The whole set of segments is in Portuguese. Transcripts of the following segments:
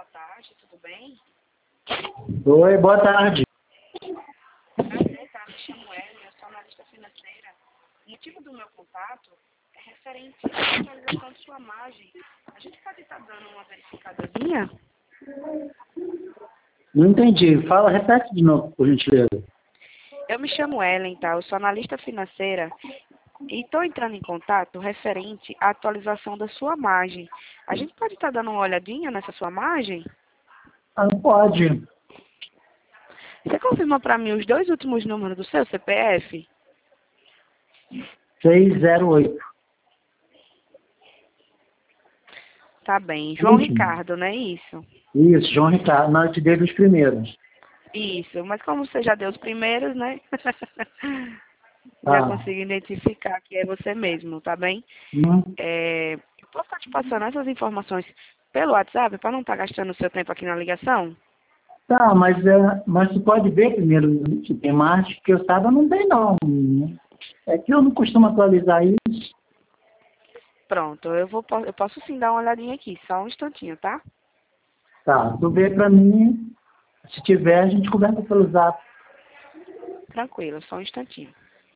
tarde, tudo bem? Oi, boa tarde. Prazer, tá? Me chamo Ellen, eu sou analista financeira. O motivo do meu contato é referente à atualização de sua margem. A gente pode estar dando uma verificadazinha? Não entendi. Fala, repete de novo, por gentileza. Eu me chamo Ellen, tá? Eu sou analista financeira e estou entrando em contato referente à atualização da sua margem. A gente pode estar dando uma olhadinha nessa sua margem? Ah, não pode. Você confirma para mim os dois últimos números do seu CPF? 608. Tá bem. João Ricardo, não é isso? Isso, João Ricardo. Não, eu te dei dos primeiros. Isso, mas como você já deu os primeiros, né? Já Tá. consigo identificar que é você mesmo, tá bem? Hum. Eu posso estar te passando essas informações pelo WhatsApp para não estar gastando o seu tempo aqui na ligação? Tá, mas tu pode ver primeiro se tem mais, porque eu saiba não tem não. É que eu não costumo atualizar isso. Pronto, eu posso sim dar uma olhadinha aqui, só um instantinho, tá? Tá, tu vê pra mim, se tiver a gente conversa pelo zap. Tranquilo, só um instantinho.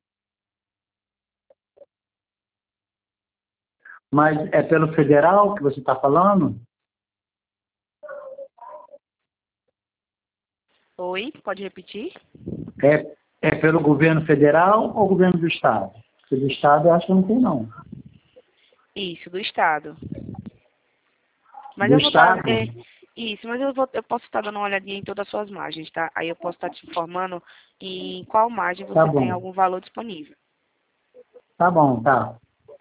Mas é pelo federal que você está falando? Oi, pode repetir? É pelo governo federal ou governo do estado? Porque do estado eu acho que não tem não. Isso, do estado. Mas Do eu vou estar. estado? Isso, mas eu posso estar dando uma olhadinha em todas as suas margens, tá? Aí eu posso estar te informando em qual margem Tá você tem bom. algum valor disponível. Tá bom, tá.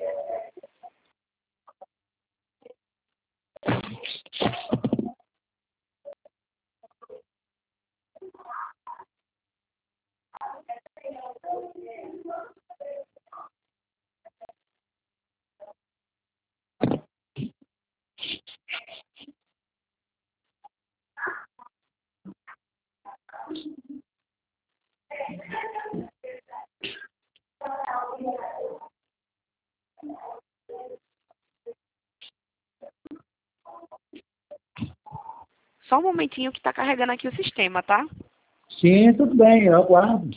Só um momentinho que está carregando aqui o sistema, tá? Sim, tudo bem, eu aguardo.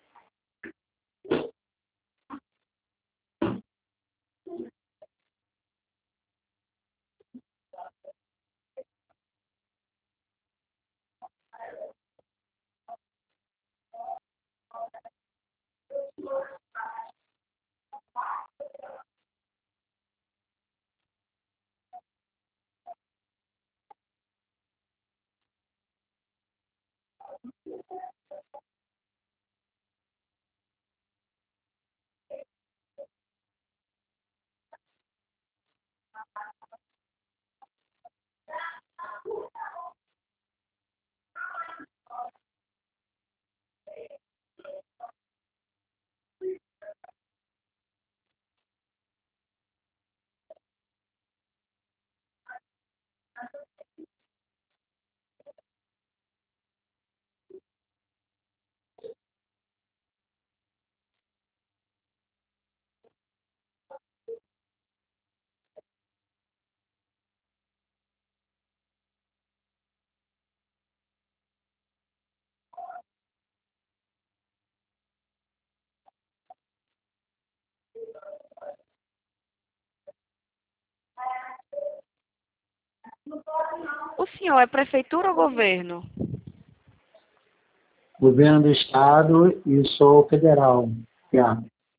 O senhor é prefeitura ou governo? Governo do estado e sou federal. Já.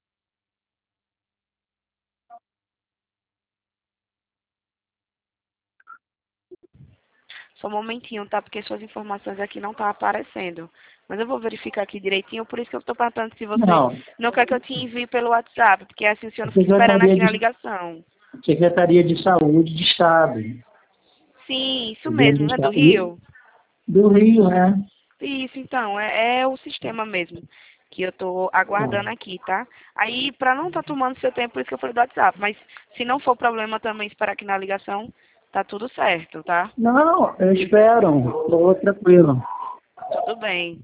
Só um momentinho, tá? Porque suas informações aqui não estão aparecendo. Mas eu vou verificar aqui direitinho, por isso que eu estou perguntando se você Não, não quer que eu te envie pelo WhatsApp, porque assim o senhor a não fica esperando Secretaria aqui na de, ligação. Secretaria de Saúde de Estado. Sim, isso Governo do mesmo, né? Do estado Rio? do Rio, né? Isso, então, é o sistema mesmo que eu tô aguardando aqui, tá? Aí, para não estar tomando seu tempo, por isso que eu falei do WhatsApp, mas se não for problema também esperar aqui na ligação, tá tudo certo, tá? Não, eu espero. Estou tranquilo. Tudo bem.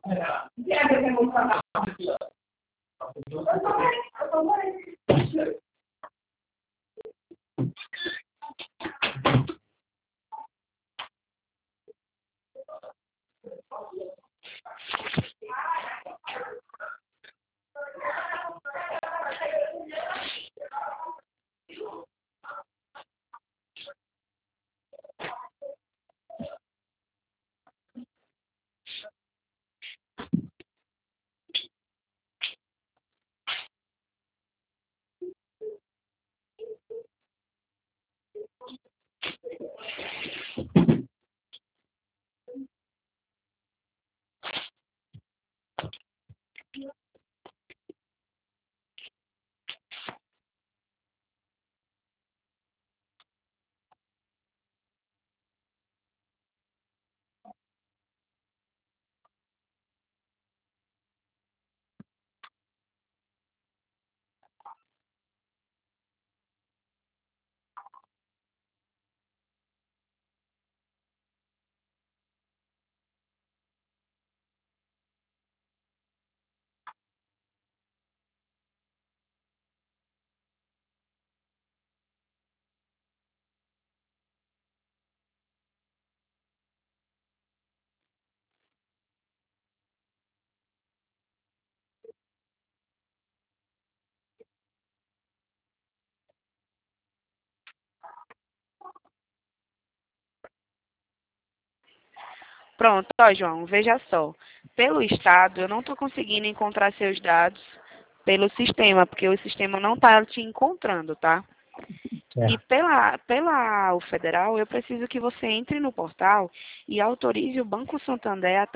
Pronto, ó, João, veja só. Pelo estado, eu não estou conseguindo encontrar seus dados pelo sistema, porque o sistema não está te encontrando, tá? E Certo. pela o federal, eu preciso que você entre no portal e autorize o Banco Santander a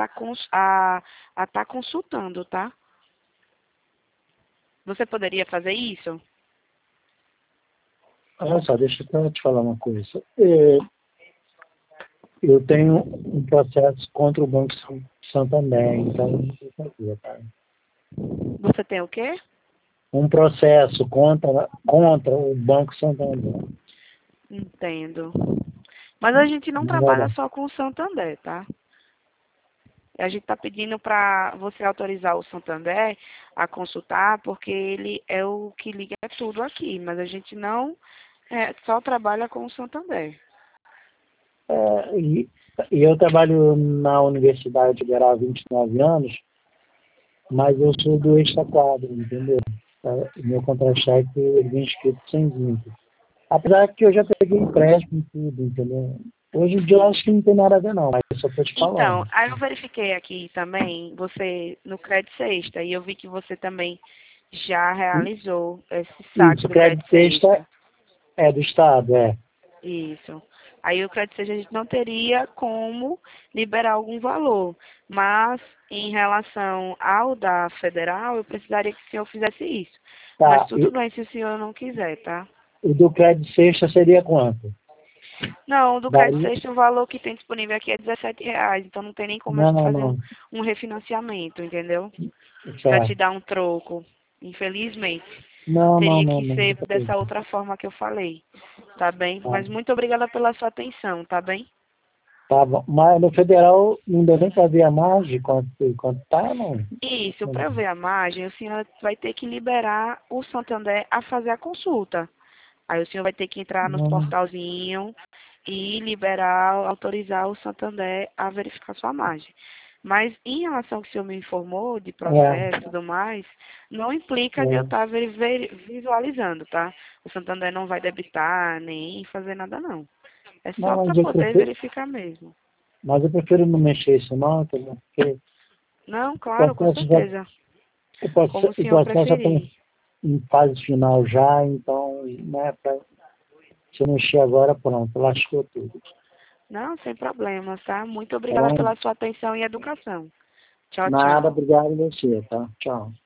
estar consultando, tá? Você poderia fazer isso? Olha só, deixa eu te falar uma coisa. Eu tenho um processo contra o Banco Santander, então eu não sei fazer, tá? Você tem o quê? Um processo contra o Banco Santander. Entendo. Mas a gente não trabalha Agora, só com o Santander, tá? A gente está pedindo para você autorizar o Santander a consultar, porque ele é o que liga tudo aqui, mas a gente não só trabalha com o Santander. é, e, e eu trabalho na Universidade Federal há 29 anos, mas eu sou do extra-quadro, entendeu? Meu contra-cheque ele vem escrito sem vínculo. Apesar que eu já peguei empréstimo e tudo, entendeu? Hoje em dia eu acho que não tem nada a ver não, mas eu só estou te Então, falando. aí eu verifiquei aqui também, você no Crédito Sexta, e eu vi que você também já realizou esse saque Isso, do crédito Crédito sexta Sexta. é do Estado, é. Isso. Aí o Crédito Sexta a gente não teria como liberar algum valor, mas em relação ao da Federal, eu precisaria que o senhor fizesse isso. Mas Tá, tudo bem se o senhor não quiser, tá? o do crédito sexta seria quanto? Não, do Crédito Daí, Sexta o valor que tem disponível aqui é R$ 17, então não tem nem como a não, gente não, fazer um, não. um refinanciamento, entendeu? Para te Certo. dar um troco. Infelizmente. Não, não, Teria não, que não. ser dessa outra forma que eu falei, tá bem? Tá, Mas muito obrigada pela sua atenção, tá bem? tá bom. Mas no federal não deu nem para ver a margem quanto tá, não? Isso, para ver a margem, o senhor vai ter que liberar o Santander a fazer a consulta. Aí o senhor vai ter que entrar nos Não, portalzinhos e liberar, autorizar o Santander a verificar sua margem. Mas em relação ao que o senhor me informou de processo e é, tudo mais, não implica de eu é. estar visualizando, tá? O Santander não vai debitar nem fazer nada não. É Não, só para poder verificar mesmo. mas eu prefiro não mexer isso não, entendeu? Porque Não, o claro, com processo já, certeza. Como o o senhor processo já está preferir. em fase final já, então, né, se eu mexer agora, pronto, lascou tudo. Não, sem problemas, tá? Muito Tá obrigada bom? pela sua atenção e educação. Tchau, Nada, tchau. obrigado a você, tá? Tchau.